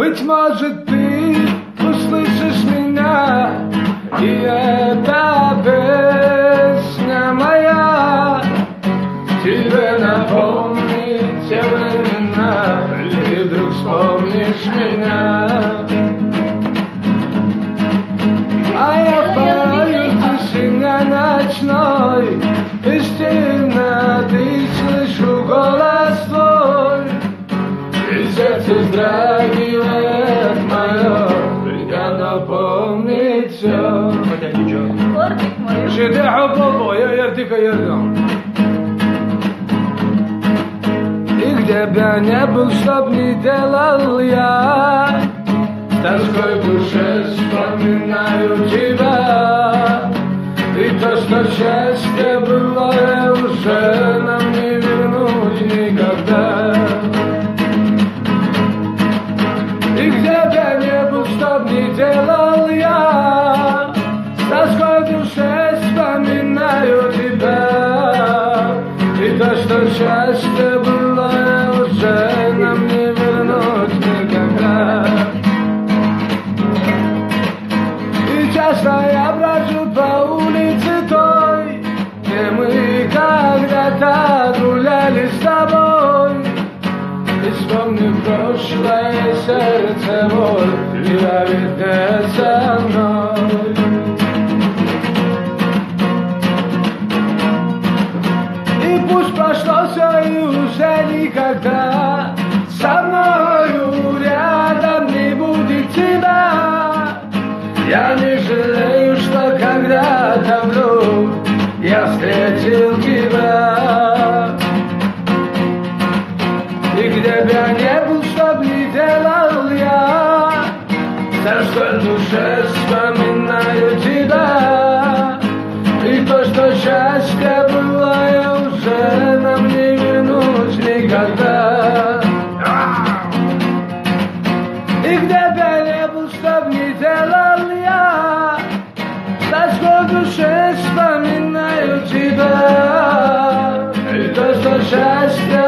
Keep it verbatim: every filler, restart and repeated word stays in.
Быть может, ты услышишь меня, и эта песня моя тебе напомнит те времена, и вдруг вспомнишь меня. А я пою в тишине ночной, из темноты слышу голос твой, и сердце вздрагивает мое, ведь оно помнит все. Жиде хубово, я ярдика ярдам. И где бы я не был, чтоб не делал я, с тоской в душе вспоминаю тебя. И то, что счастье было, уже нам не вернуть никогда. И где бы я не был, чтоб не делал я, с тоской в душе вспоминаю тебя. И то, что счастье было, уже нам не вернуть никогда. И часто я брожу по улице той, где мы когда-то гуляли с тобой. И вспомнив прошлое, сердце боль, и ведь со мной. И пусть прошло все и уже никогда со мною рядом не будет тебя. Я не жалею, что когда-то вдруг я встретил тебя. И где бы я не был, чтоб не делал я, с тоской в душе вспоминаю тебя. И то, что счастье было, уже нам не вернуть никогда. И где бы я не был, чтоб не делал я, с тоской в душе вспоминаю тебя. И то, что счастье